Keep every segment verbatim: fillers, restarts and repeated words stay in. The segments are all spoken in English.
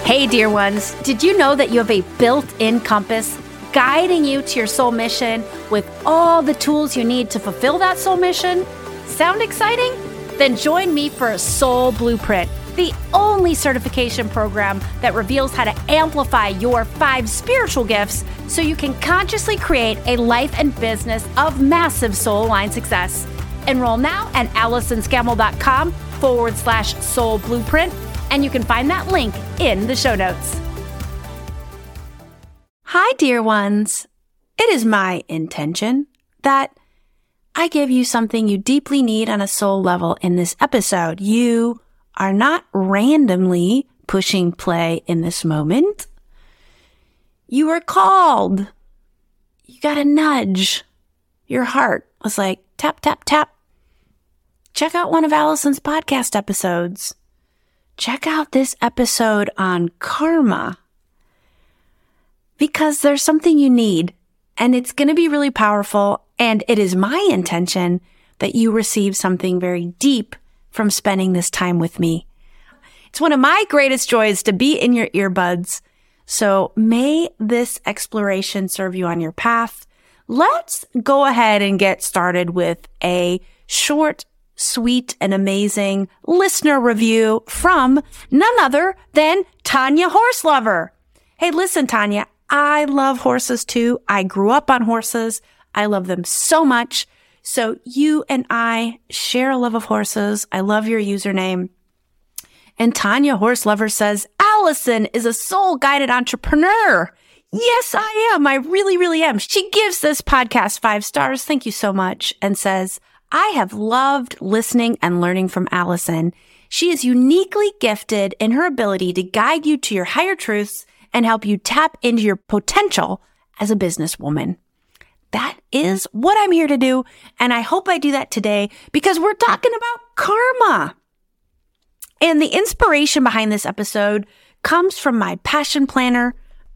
Hey, dear ones, did you know that you have a built-in compass guiding you to your soul mission with all the tools you need to fulfill that soul mission? Sound exciting? Then join me for a Soul Blueprint, the only certification program that reveals how to amplify your five spiritual gifts so you can consciously create a life and business of massive soul-aligned success. Enroll now at AllisonScammell.com forward slash soul blueprint, and you can find that link in the show notes. Hi, dear ones. It is my intention that I give you something you deeply need on a soul level in this episode. You are not randomly pushing play in this moment. You were called. You got a nudge. Your heart was like, tap, tap, tap. Check out one of Allison's podcast episodes. Check out this episode on karma, because there's something you need, and it's going to be really powerful, and it is my intention that you receive something very deep from spending this time with me. It's one of my greatest joys to be in your earbuds, so may this exploration serve you on your path. Let's go ahead and get started with a short, sweet, and amazing listener review from none other than Tanya Horselover. Hey, listen, Tanya, I love horses too. I grew up on horses. I love them so much. So you and I share a love of horses. I love your username. And Tanya Horselover says, Allison is a soul-guided entrepreneur. Yes, I am. I really, really am. She gives this podcast five stars. Thank you so much. And says, I have loved listening and learning from Allison. She is uniquely gifted in her ability to guide you to your higher truths and help you tap into your potential as a businesswoman. That is what I'm here to do, and I hope I do that today because we're talking about karma. And the inspiration behind this episode comes from my Passion Planner.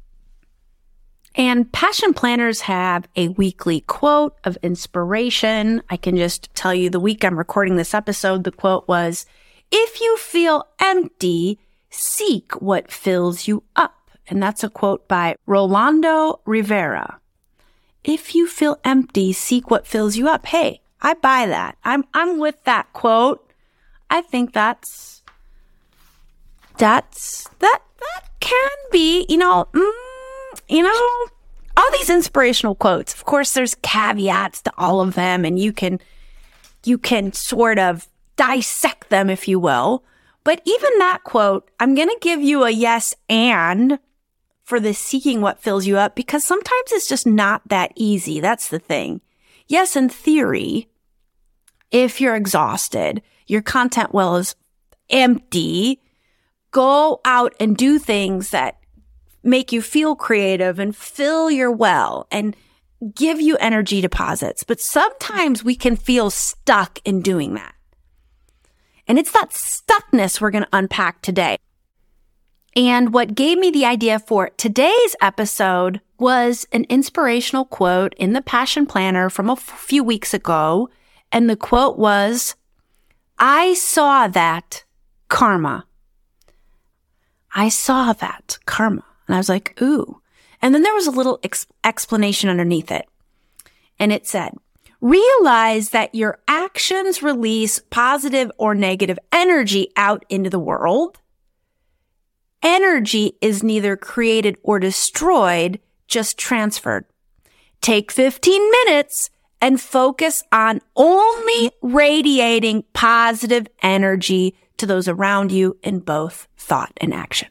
And Passion Planners have a weekly quote of inspiration. I can just tell you the week I'm recording this episode, the quote was, if you feel empty, seek what fills you up. And that's a quote by Rolando Rivera. If you feel empty, seek what fills you up. Hey, I buy that. I'm, I'm with that quote. I think that's, that's, that, that can be, you know, mm, you know, all these inspirational quotes. Of course, there's caveats to all of them, and you can, you can sort of dissect them, if you will. But even that quote, I'm going to give you a yes and for the seeking what fills you up, because sometimes it's just not that easy. That's the thing. Yes, in theory, if you're exhausted, your content well is empty, go out and do things that make you feel creative and fill your well and give you energy deposits. But sometimes we can feel stuck in doing that. And it's that stuckness we're going to unpack today. And what gave me the idea for today's episode was an inspirational quote in the Passion Planner from a few weeks ago. And the quote was, I saw that karma. I saw that karma. And I was like, ooh. And then there was a little ex- explanation underneath it. And it said, realize that your actions release positive or negative energy out into the world. Energy is neither created or destroyed, just transferred. Take fifteen minutes and focus on only radiating positive energy to those around you in both thought and action.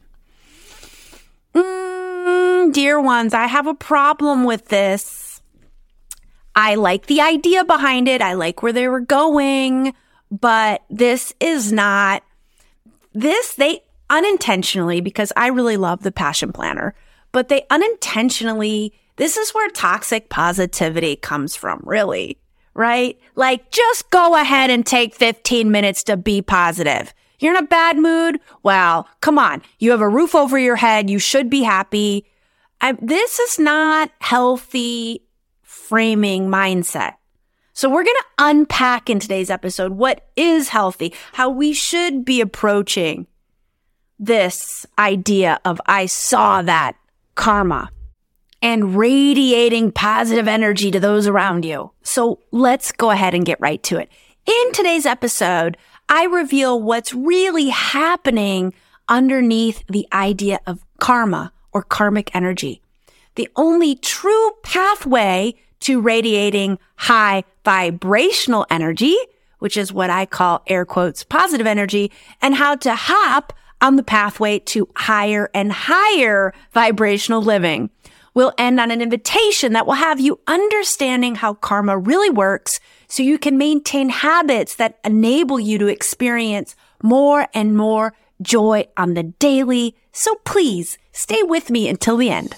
Mm, dear ones, I have a problem with this. I like the idea behind it. I like where they were going, but this is not, this, they unintentionally, because I really love the Passion Planner, but they unintentionally, this is where toxic positivity comes from, really, right? Like, just go ahead and take fifteen minutes to be positive. You're in a bad mood? Well, come on. You have a roof over your head. You should be happy. I, this is not healthy framing mindset. So we're going to unpack in today's episode what is healthy, how we should be approaching this idea of I saw that karma and radiating positive energy to those around you. So let's go ahead and get right to it. In today's episode, I reveal what's really happening underneath the idea of karma or karmic energy. The only true pathway to radiating high vibrational energy, which is what I call air quotes positive energy, and how to hop on the pathway to higher and higher vibrational living. We'll end on an invitation that will have you understanding how karma really works so you can maintain habits that enable you to experience more and more joy on the daily. So please stay with me until the end.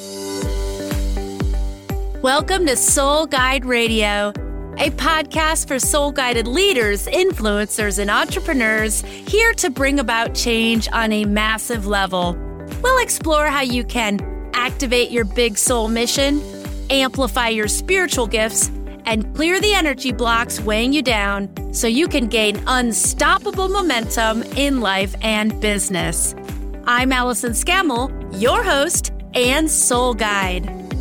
Welcome to Soul Guide Radio, a podcast for soul-guided leaders, influencers, and entrepreneurs here to bring about change on a massive level. We'll explore how you can activate your big soul mission, amplify your spiritual gifts, and clear the energy blocks weighing you down so you can gain unstoppable momentum in life and business. I'm Allison Scammell, your host and soul guide.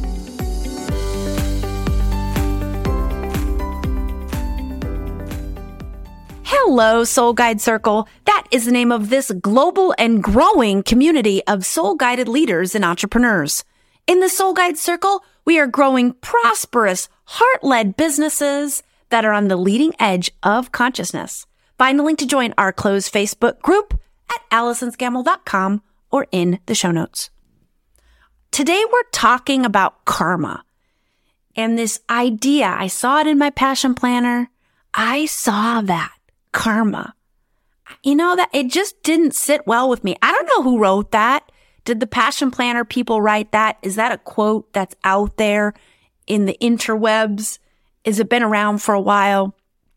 Hello, Soul Guide Circle. That is the name of this global and growing community of soul-guided leaders and entrepreneurs. In the Soul Guide Circle, we are growing prosperous, heart-led businesses that are on the leading edge of consciousness. Find the link to join our closed Facebook group at allison scammell dot com or in the show notes. Today, we're talking about karma and this idea. I saw it in my passion planner. I saw that. Karma. You know, that it just didn't sit well with me. I don't know who wrote that. Did the Passion Planner people write that? Is that a quote that's out there in the interwebs? Has it been around for a while?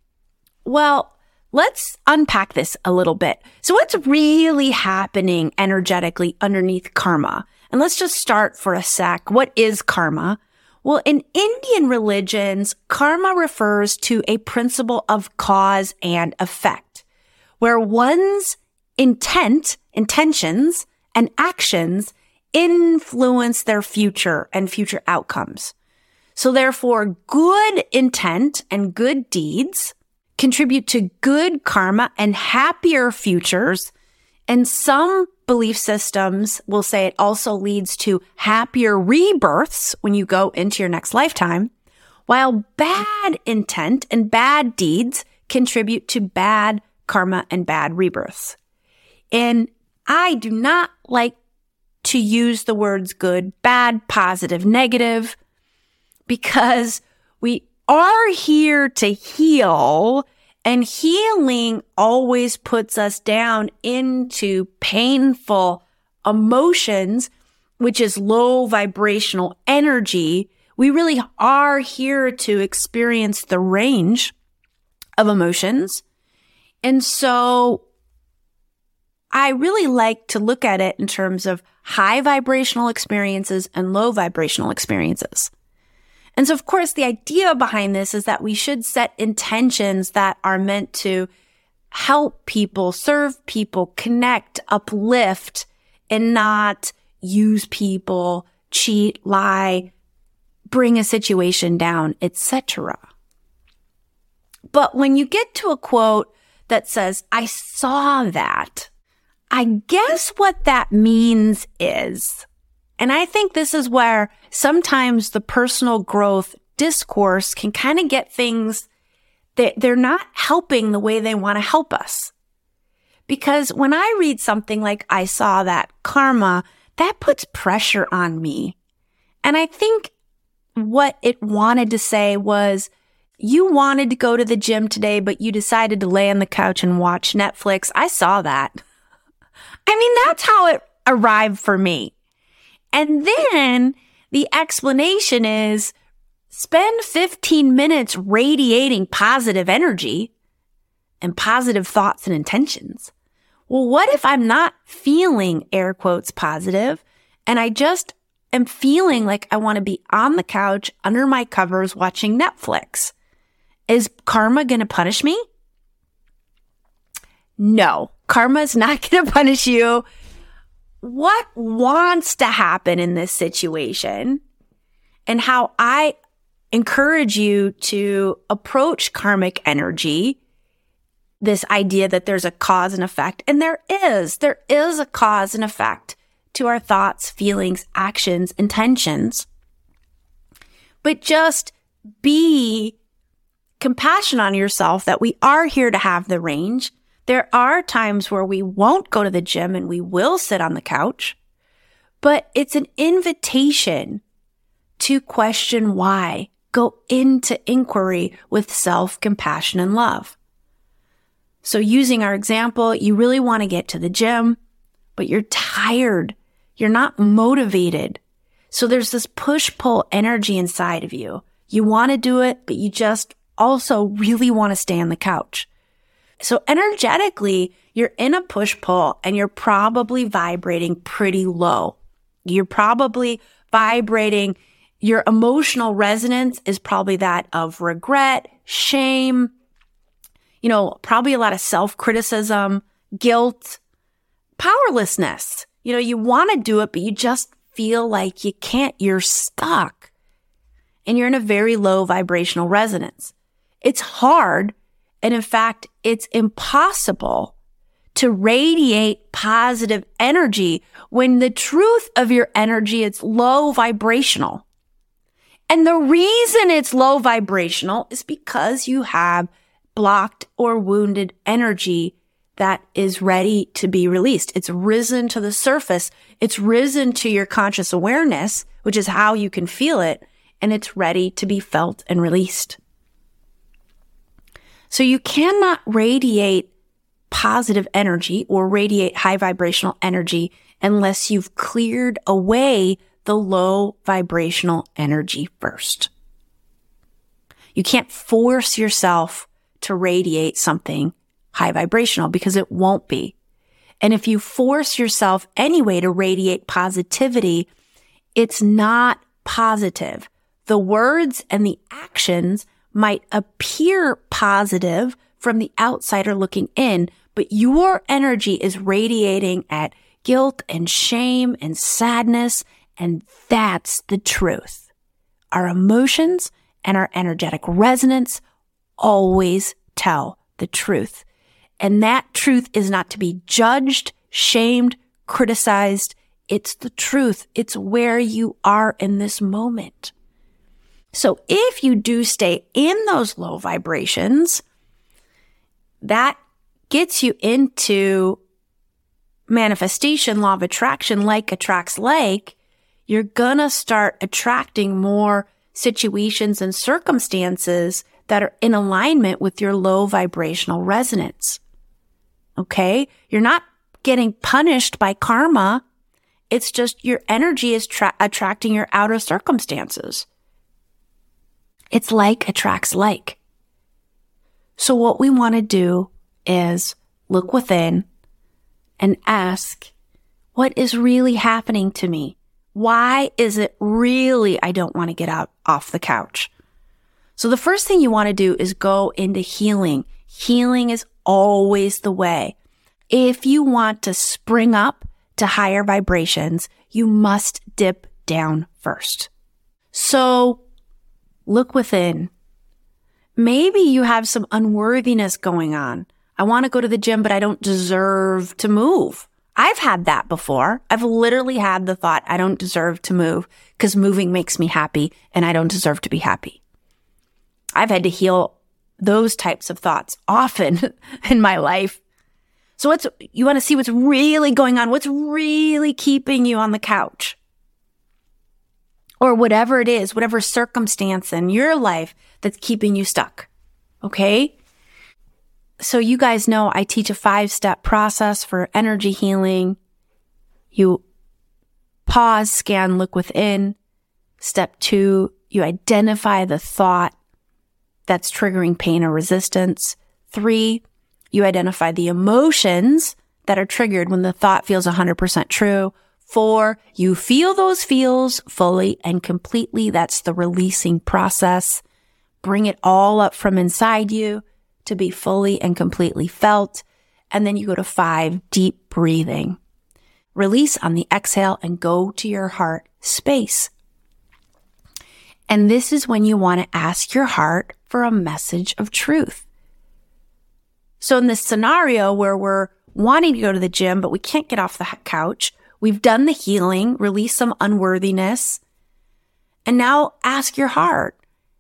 Well, let's unpack this a little bit. So what's really happening energetically underneath karma? And let's just start for a sec. What is karma? Well, in Indian religions, karma refers to a principle of cause and effect, where one's intent, intentions, and actions influence their future and future outcomes. So therefore, good intent and good deeds contribute to good karma and happier futures. And some belief systems will say it also leads to happier rebirths when you go into your next lifetime, while bad intent and bad deeds contribute to bad karma and bad rebirths. And I do not like to use the words good, bad, positive, negative, because we are here to heal. And healing always puts us down into painful emotions, which is low vibrational energy. We really are here to experience the range of emotions. And so I really like to look at it in terms of high vibrational experiences and low vibrational experiences. And so, of course, the idea behind this is that we should set intentions that are meant to help people, serve people, connect, uplift, and not use people, cheat, lie, bring a situation down, et cetera. But when you get to a quote that says, I saw that, I guess what that means is, and I think this is where sometimes the personal growth discourse can kind of get things that they're not helping the way they want to help us. Because when I read something like I saw that karma, that puts pressure on me. And I think what it wanted to say was, you wanted to go to the gym today, but you decided to lay on the couch and watch Netflix. I saw that. I mean, that's how it arrived for me. And then the explanation is spend fifteen minutes radiating positive energy and positive thoughts and intentions. Well, what if I'm not feeling air quotes positive and I just am feeling like I want to be on the couch under my covers watching Netflix? Is karma going to punish me? No, karma is not going to punish you. What wants to happen in this situation, and how I encourage you to approach karmic energy, this idea that there's a cause and effect, and there is, there is a cause and effect to our thoughts, feelings, actions, intentions. But just be compassionate on yourself that we are here to have the range. There are times where we won't go to the gym and we will sit on the couch, but it's an invitation to question why. Go into inquiry with self-compassion and love. So using our example, you really want to get to the gym, but you're tired. You're not motivated. So there's this push-pull energy inside of you. You want to do it, but you just also really want to stay on the couch. So energetically, you're in a push-pull and you're probably vibrating pretty low. You're probably vibrating, your emotional resonance is probably that of regret, shame, you know, probably a lot of self-criticism, guilt, powerlessness. You know, you want to do it, but you just feel like you can't. You're stuck. And you're in a very low vibrational resonance. It's hard. And in fact, it's impossible to radiate positive energy when the truth of your energy, it's low vibrational. And the reason it's low vibrational is because you have blocked or wounded energy that is ready to be released. It's risen to the surface. It's risen to your conscious awareness, which is how you can feel it, and it's ready to be felt and released. So you cannot radiate positive energy or radiate high vibrational energy unless you've cleared away the low vibrational energy first. You can't force yourself to radiate something high vibrational because it won't be. And if you force yourself anyway to radiate positivity, it's not positive. The words and the actions might appear positive from the outsider looking in, but your energy is radiating at guilt and shame and sadness, and that's the truth. Our emotions and our energetic resonance always tell the truth. And that truth is not to be judged, shamed, criticized. It's the truth. It's where you are in this moment. So if you do stay in those low vibrations, that gets you into manifestation, law of attraction, like attracts like. You're gonna start attracting more situations and circumstances that are in alignment with your low vibrational resonance. Okay? You're not getting punished by karma. It's just your energy is tra- attracting your outer circumstances. It's like attracts like. So what we want to do is look within and ask, what is really happening to me? Why is it really I don't want to get out off the couch? So the first thing you want to do is go into healing. Healing is always the way. If you want to spring up to higher vibrations, you must dip down first. So look within. Maybe you have some unworthiness going on. I want to go to the gym, but I don't deserve to move. I've had that before. I've literally had the thought, I don't deserve to move because moving makes me happy and I don't deserve to be happy. I've had to heal those types of thoughts often in my life. So what's, you want to see what's really going on? What's really keeping you on the couch? Or whatever it is, whatever circumstance in your life that's keeping you stuck. Okay? So you guys know I teach a five-step process for energy healing. You pause, scan, look within. Step two, you identify the thought that's triggering pain or resistance. Three, you identify the emotions that are triggered when the thought feels one hundred percent true. Four, you feel those feels fully and completely. That's the releasing process. Bring it all up from inside you to be fully and completely felt. And then you go to five, deep breathing. Release on the exhale and go to your heart space. And this is when you want to ask your heart for a message of truth. So in this scenario where we're wanting to go to the gym, but we can't get off the couch, we've done the healing, release some unworthiness, and now ask your heart,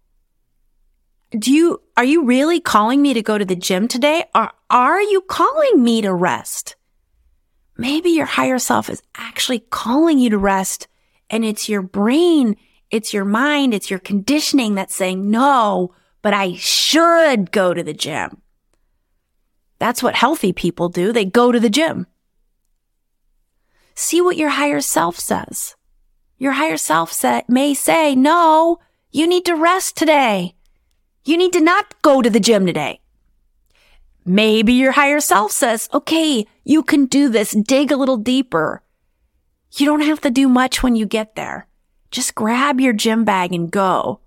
do you, are you really calling me to go to the gym today? Or are you calling me to rest? Maybe your higher self is actually calling you to rest, and it's your brain, it's your mind, it's your conditioning that's saying, no, but I should go to the gym. That's what healthy people do. They go to the gym. See what your higher self says. Your higher self sa- may say, no, you need to rest today. You need to not go to the gym today. Maybe your higher self says, okay, you can do this. Dig a little deeper. You don't have to do much when you get there. Just grab your gym bag and go.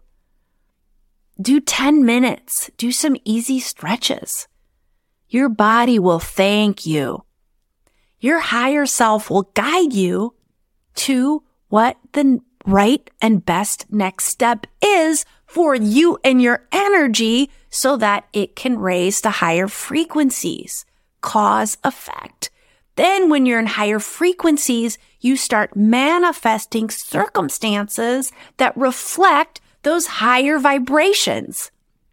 Do ten minutes. Do some easy stretches. Your body will thank you. Your higher self will guide you to what the right and best next step is for you and your energy so that it can raise to higher frequencies, cause effect. Then when you're in higher frequencies, you start manifesting circumstances that reflect those higher vibrations.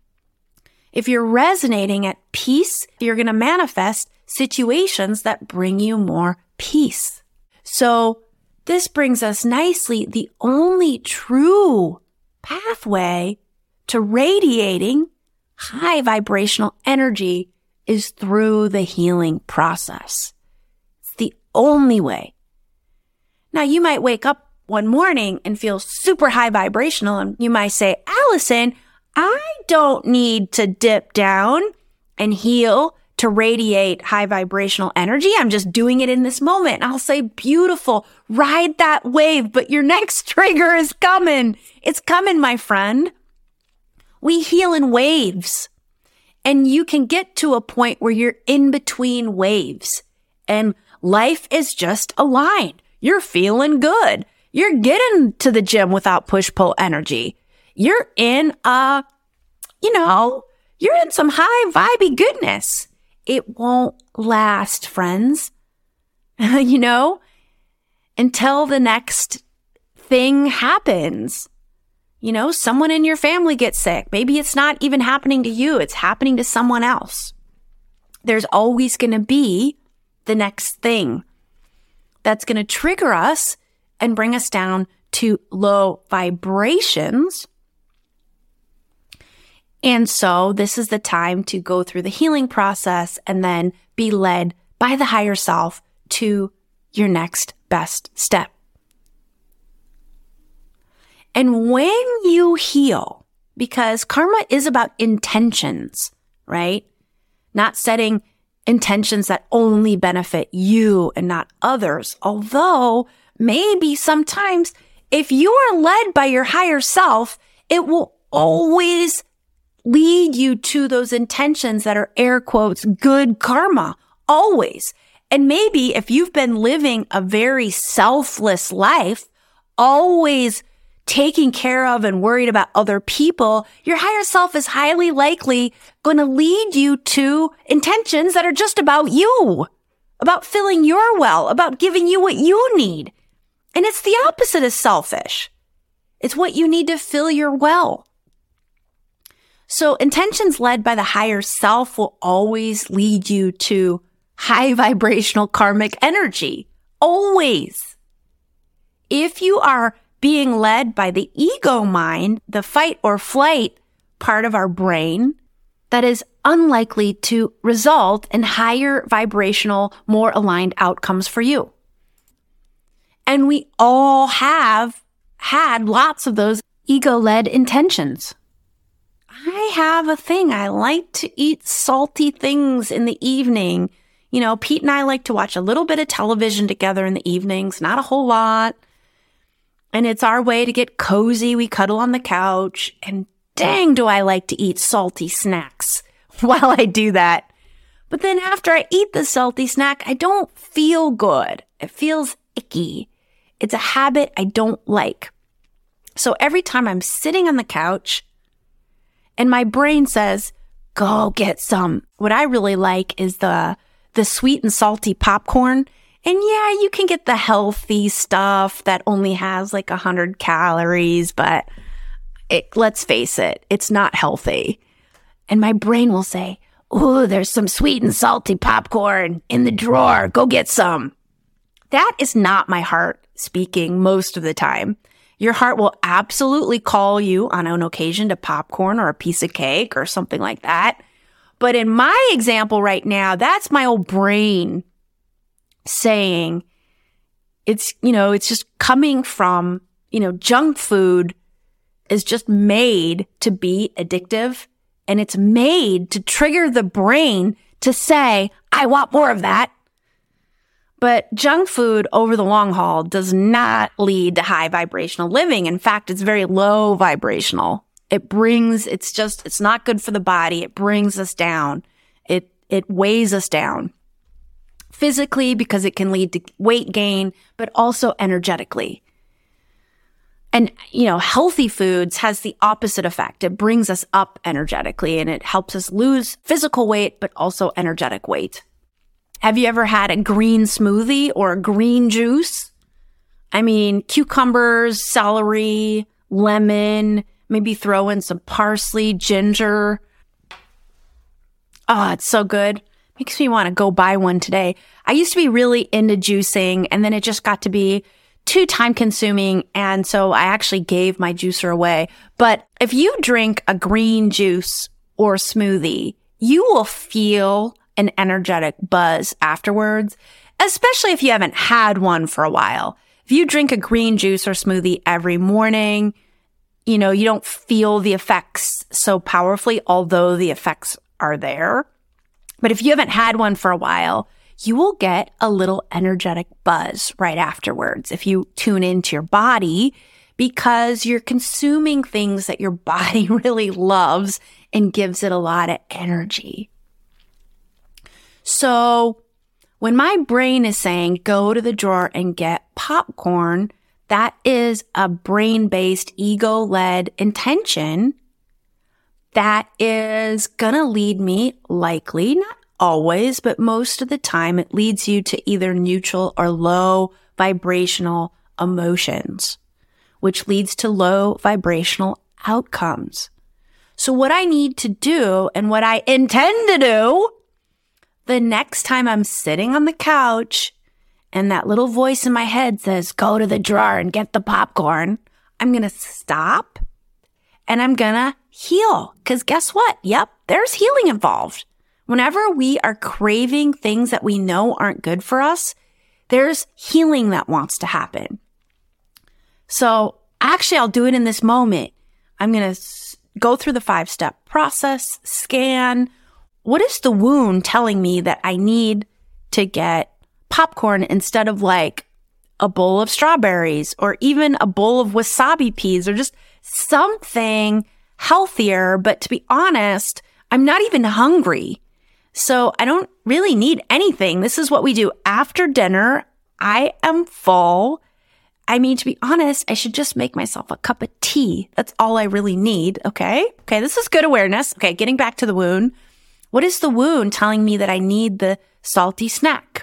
If you're resonating at peace, you're going to manifest situations that bring you more peace. So this brings us nicely. The only true pathway to radiating high vibrational energy is through the healing process. It's the only way. Now, you might wake up one morning and feel super high vibrational, and you might say, Allison, I don't need to dip down and heal to radiate high vibrational energy. I'm just doing it in this moment. And I'll say, beautiful, ride that wave, but your next trigger is coming. It's coming, my friend. We heal in waves, and you can get to a point where you're in between waves and life is just aligned. You're feeling good. You're getting to the gym without push-pull energy. You're in a, you know, you're in some high vibey goodness. It won't last, friends, you know, until the next thing happens. You know, someone in your family gets sick. Maybe it's not even happening to you. It's happening to someone else. There's always going to be the next thing that's going to trigger us and bring us down to low vibrations. And so this is the time to go through the healing process and then be led by the higher self to your next best step. And when you heal, because karma is about intentions, right? Not setting intentions that only benefit you and not others. Although maybe sometimes if you are led by your higher self, it will always lead you to those intentions that are air quotes, good karma, always. And maybe if you've been living a very selfless life, always taking care of and worried about other people, your higher self is highly likely going to lead you to intentions that are just about you, about filling your well, about giving you what you need. And it's the opposite of selfish. It's what you need to fill your well. So intentions led by the higher self will always lead you to high vibrational karmic energy. Always. If you are being led by the ego mind, the fight or flight part of our brain, that is unlikely to result in higher vibrational, more aligned outcomes for you. And we all have had lots of those ego-led intentions. I have a thing. I like to eat salty things in the evening. You know, Pete and I like to watch a little bit of television together in the evenings, not a whole lot. And it's our way to get cozy. We cuddle on the couch. And dang, do I like to eat salty snacks while I do that. But then after I eat the salty snack, I don't feel good. It feels icky. It's a habit I don't like. So every time I'm sitting on the couch and my brain says, go get some, what I really like is the, the sweet and salty popcorn. And yeah, you can get the healthy stuff that only has like a hundred calories, but it, let's face it, it's not healthy. And my brain will say, ooh, there's some sweet and salty popcorn in the drawer. Go get some. That is not my heart speaking most of the time. Your heart will absolutely call you on an occasion to popcorn or a piece of cake or something like that. But in my example right now, that's my old brain saying it's, you know, it's just coming from, you know, junk food is just made to be addictive. And it's made to trigger the brain to say, I want more of that. But junk food over the long haul does not lead to high vibrational living. In fact, it's very low vibrational. It brings, it's just, it's not good for the body. It brings us down. It, it weighs us down physically because it can lead to weight gain, but also energetically. And, you know, healthy foods has the opposite effect. It brings us up energetically and it helps us lose physical weight, but also energetic weight. Have you ever had a green smoothie or a green juice? I mean, cucumbers, celery, lemon, maybe throw in some parsley, ginger. Oh, it's so good. Makes me want to go buy one today. I used to be really into juicing and then it just got to be too time consuming. And so I actually gave my juicer away. But if you drink a green juice or smoothie, you will feel an energetic buzz afterwards, especially if you haven't had one for a while. If you drink a green juice or smoothie every morning, you know, you don't feel the effects so powerfully, although the effects are there. But if you haven't had one for a while, you will get a little energetic buzz right afterwards if you tune into your body because you're consuming things that your body really loves and gives it a lot of energy. So when my brain is saying, go to the drawer and get popcorn, that is a brain-based, ego-led intention that is going to lead me likely, not always, but most of the time, it leads you to either neutral or low vibrational emotions, which leads to low vibrational outcomes. So what I need to do and what I intend to do the next time I'm sitting on the couch and that little voice in my head says, go to the drawer and get the popcorn, I'm going to stop and I'm going to heal. Because guess what? Yep, there's healing involved. Whenever we are craving things that we know aren't good for us, there's healing that wants to happen. So actually, I'll do it in this moment. I'm going to go through the five-step process, scan. What is the wound telling me that I need to get popcorn instead of like a bowl of strawberries or even a bowl of wasabi peas or just something healthier? But to be honest, I'm not even hungry. So I don't really need anything. This is what we do after dinner. I am full. I mean, to be honest, I should just make myself a cup of tea. That's all I really need. Okay. Okay. This is good awareness. Okay. Getting back to the wound. What is the wound telling me that I need the salty snack?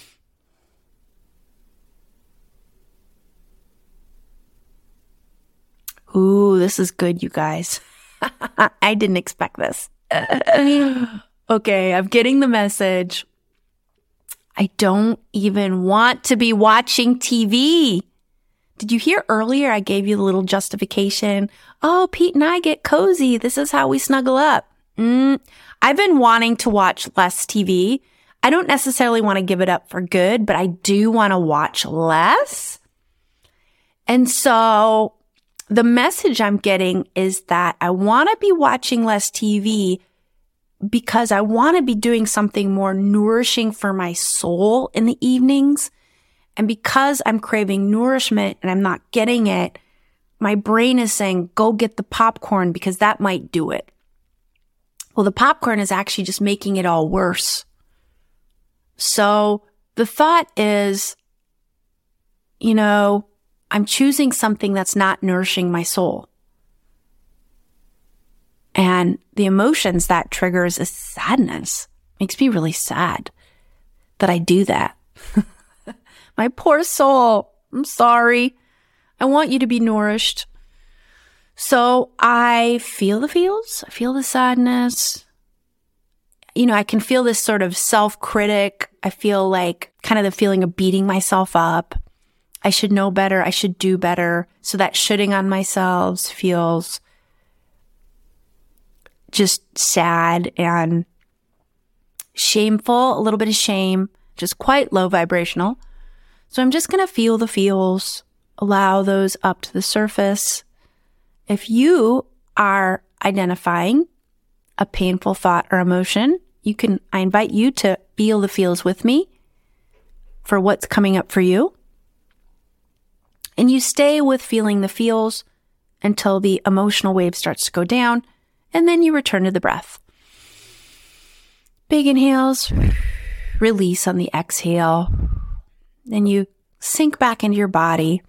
Ooh, this is good, you guys. I didn't expect this. Okay, I'm getting the message. I don't even want to be watching T V. Did you hear earlier I gave you the little justification? Oh, Pete and I get cozy. This is how we snuggle up. Mm, I've been wanting to watch less T V. I don't necessarily want to give it up for good, but I do want to watch less. And so the message I'm getting is that I want to be watching less T V because I want to be doing something more nourishing for my soul in the evenings. And because I'm craving nourishment and I'm not getting it, my brain is saying, go get the popcorn because that might do it. Well, the popcorn is actually just making it all worse. So the thought is, you know, I'm choosing something that's not nourishing my soul. And the emotions that triggers is sadness. Makes me really sad that I do that. My poor soul. I'm sorry. I want you to be nourished. So I feel the feels. I feel the sadness. You know, I can feel this sort of self-critic. I feel like kind of the feeling of beating myself up. I should know better. I should do better. So that shitting on myself feels just sad and shameful, a little bit of shame, just quite low vibrational. So I'm just going to feel the feels, allow those up to the surface. If you are identifying a painful thought or emotion, you can, I invite you to feel the feels with me for what's coming up for you. And you stay with feeling the feels until the emotional wave starts to go down, and then you return to the breath. Big inhales, release on the exhale. Then you sink back into your body.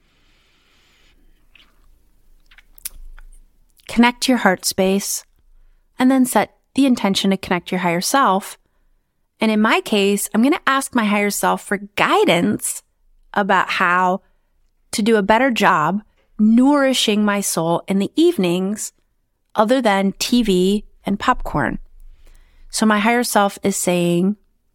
Connect to your heart space, and then set the intention to connect your higher self. And in my case, I'm going to ask my higher self for guidance about how to do a better job nourishing my soul in the evenings other than T V and popcorn. So my higher self is saying,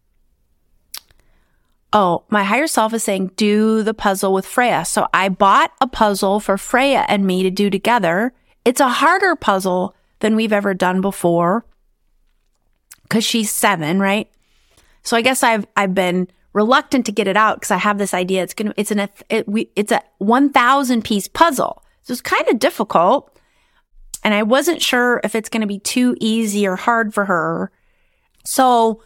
oh, my higher self is saying, do the puzzle with Freya. So I bought a puzzle for Freya and me to do together. It's a harder puzzle than we've ever done before because she's seven, right? So I guess I've I've been reluctant to get it out because I have this idea it's gonna it's an it, we, it's a one thousand piece puzzle. So it's kind of difficult, and I wasn't sure if it's going to be too easy or hard for her. So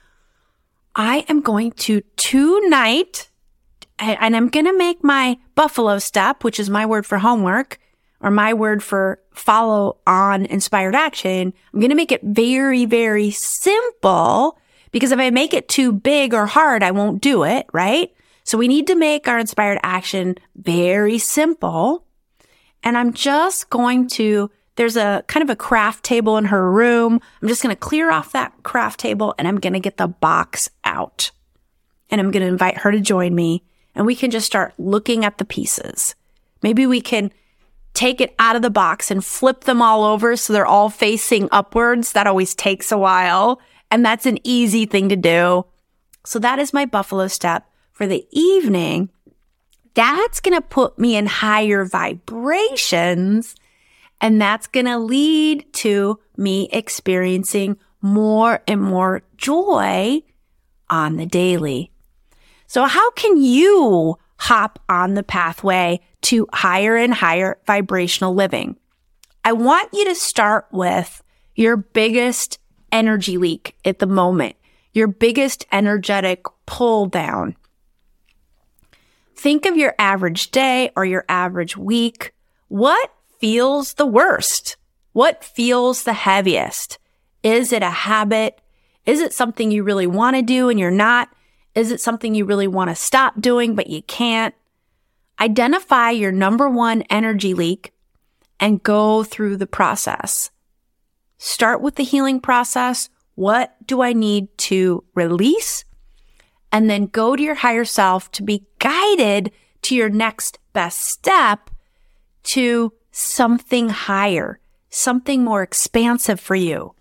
I am going to tonight, and I'm going to make my buffalo step, which is my word for homework, or my word for follow on inspired action. I'm going to make it very, very simple, because if I make it too big or hard, I won't do it, right? So we need to make our inspired action very simple. And I'm just going to, there's a kind of a craft table in her room. I'm just going to clear off that craft table, and I'm going to get the box out. And I'm going to invite her to join me, and we can just start looking at the pieces. Maybe we can take it out of the box and flip them all over so they're all facing upwards. That always takes a while, and that's an easy thing to do. So that is my buffalo step for the evening. That's going to put me in higher vibrations, and that's going to lead to me experiencing more and more joy on the daily. So how can you hop on the pathway to higher and higher vibrational living? I want you to start with your biggest energy leak at the moment, your biggest energetic pull down. Think of your average day or your average week. What feels the worst? What feels the heaviest? Is it a habit? Is it something you really want to do and you're not? Is it something you really want to stop doing but you can't? Identify your number one energy leak and go through the process. Start with the healing process. What do I need to release? And then go to your higher self to be guided to your next best step to something higher, something more expansive for you.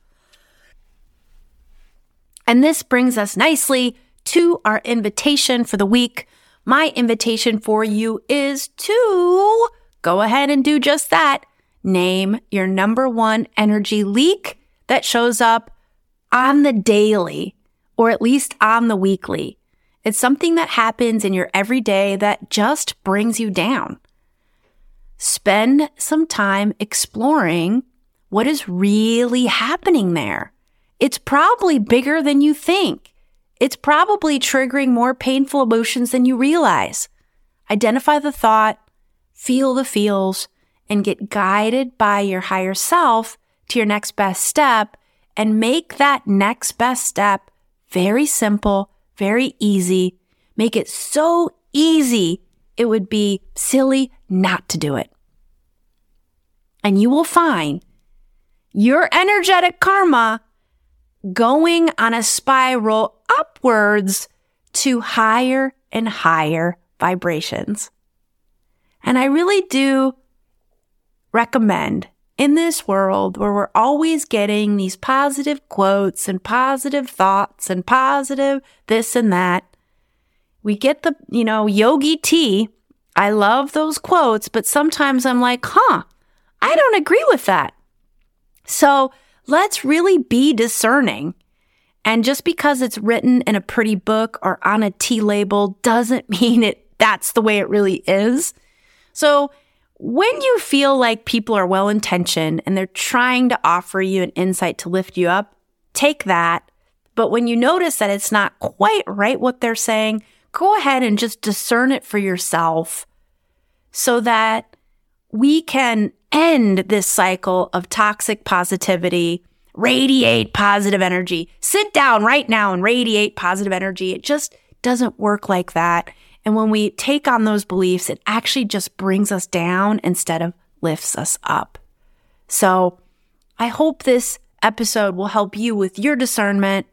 And this brings us nicely to our invitation for the week. My invitation for you is to go ahead and do just that. Name your number one energy leak that shows up on the daily, or at least on the weekly. It's something that happens in your everyday that just brings you down. Spend some time exploring what is really happening there. It's probably bigger than you think. It's probably triggering more painful emotions than you realize. Identify the thought, feel the feels, and get guided by your higher self to your next best step, and make that next best step very simple, very easy. Make it so easy, it would be silly not to do it. And you will find your energetic karma going on a spiral upwards to higher and higher vibrations. And I really do recommend in this world where we're always getting these positive quotes and positive thoughts and positive this and that, we get the, you know, Yogi Tea. I love those quotes, but sometimes I'm like, huh, I don't agree with that. So let's really be discerning. And just because it's written in a pretty book or on a tea label doesn't mean it that's the way it really is. So when you feel like people are well-intentioned and they're trying to offer you an insight to lift you up, take that. But when you notice that it's not quite right what they're saying, go ahead and just discern it for yourself so that we can end this cycle of toxic positivity, radiate positive energy. Sit down right now and radiate positive energy. It just doesn't work like that. And when we take on those beliefs, it actually just brings us down instead of lifts us up. So I hope this episode will help you with your discernment.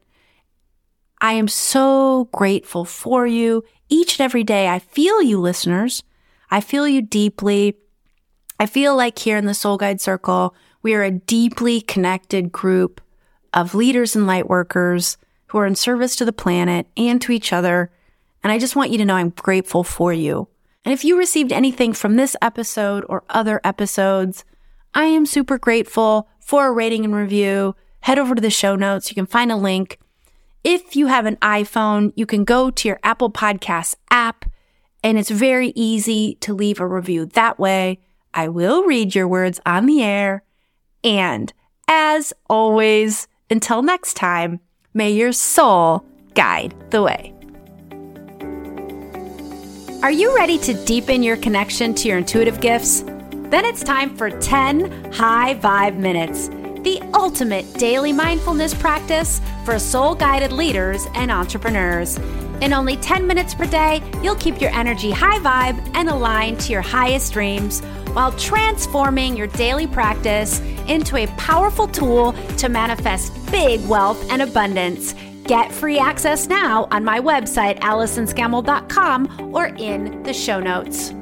I am so grateful for you each and every day. I feel you, listeners. I feel you deeply. I feel like here in the Soul Guide Circle, we are a deeply connected group of leaders and light workers who are in service to the planet and to each other. And I just want you to know I'm grateful for you. And if you received anything from this episode or other episodes, I am super grateful for a rating and review. Head over to the show notes. You can find a link. If you have an iPhone, you can go to your Apple Podcasts app, and it's very easy to leave a review that way. I will read your words on the air. And as always, until next time, may your soul guide the way. Are you ready to deepen your connection to your intuitive gifts? Then it's time for ten High Vibe Minutes, the ultimate daily mindfulness practice for soul-guided leaders and entrepreneurs. In only ten minutes per day, you'll keep your energy high vibe and aligned to your highest dreams while transforming your daily practice into a powerful tool to manifest big wealth and abundance. Get free access now on my website, allison scammell dot com, or in the show notes.